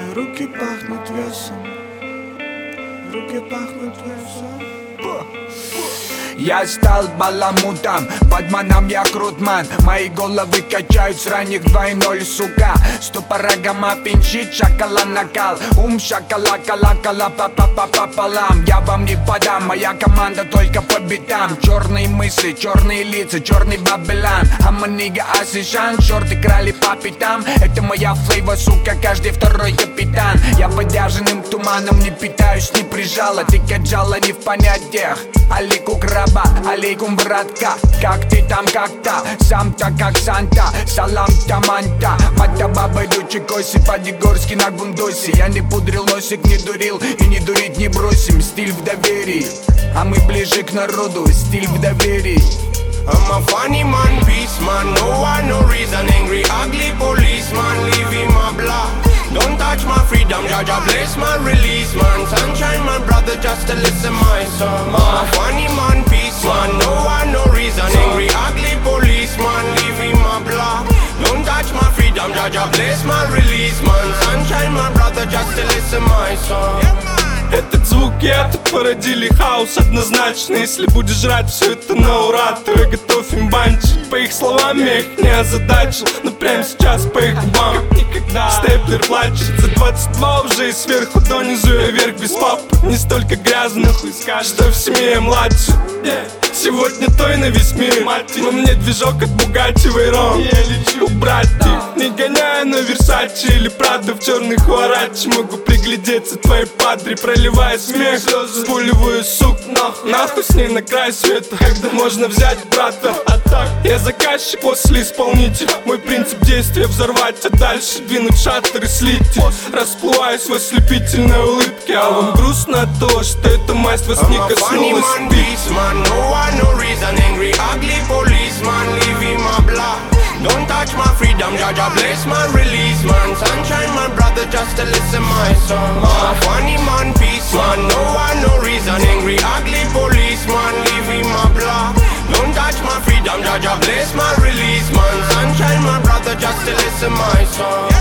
Руки пахнут весом, руки пахнут весом. Я стал баламутом, подманом я крутман. Мои головы качают с ранних 2:0, сука. Ступора гамма пинчит, шакала накал. Ум шакала, кала, пополам. Я вам не подам, моя команда только по битам. Черные мысли, черные лица, черный бабелан. Аманига асишан, шорты крали по пятам. Это моя флейва, сука, каждый второй капитан. Я подержанным туманом не питаюсь, не прижала. Ты каджала не в понятиях. Алику краба, алейкум, братка. Как ты там, как-то, сам-то как Санта. Салам таманта, мата баба идучи коси. По-дегорски на гундосе. Я не пудрил носик, не дурил и не дурить не бросим. Стиль в доверии, а мы ближе к народу. Стиль в доверии. I'm a funny man, peace man. No one, no reason. Angry, ugly policeman. Leave him a block. Don't touch my freedom, Jaja bless my release, man. Sunshine, my brother, just to listen my song. I'm a funny man, peace man. No one, no reason. Angry, ugly policeman. Leave him a block. Don't touch my freedom, Jaja bless my release, man. Sunshine, my brother, just to listen my song. Этот звук и этот породили хаос однозначно. Если будешь жрать все это на ура, то я готов им банчить. По их словам я их не озадачил, но прямо сейчас по их губам никогда. Степлер плачет за 22 уже и сверху донизу я вверх без папы. Не столько грязно, хуй скажет, что в семье я младший. Сегодня той на весь мир. Во мне движок от Бугатти Вейрон. Я лечу убрать их, не гоняя на Версачи или Прадо в черных Хуарачи. Могу приглядеться твоей падре, проливая смех. Спуливаю сук нахуй с ней на край света. Когда можно взять брата, а так я заказчик, после исполнитель. Мой принцип действия взорвать, а дальше двинуть шаттер и слить. Расплываюсь в ослепительной улыбке. А вам грустно от того, что эта масть вас не коснулась. No reason, angry, ugly policeman, leave him a block. Don't touch my freedom, Jaja bless my release, man. Sunshine, my brother, just to listen my song. I'm a funny man, peace man. No one, no reason, angry, ugly policeman, leave him a block. Don't touch my freedom, Jaja bless my release, man. Sunshine, my brother, just to listen my song.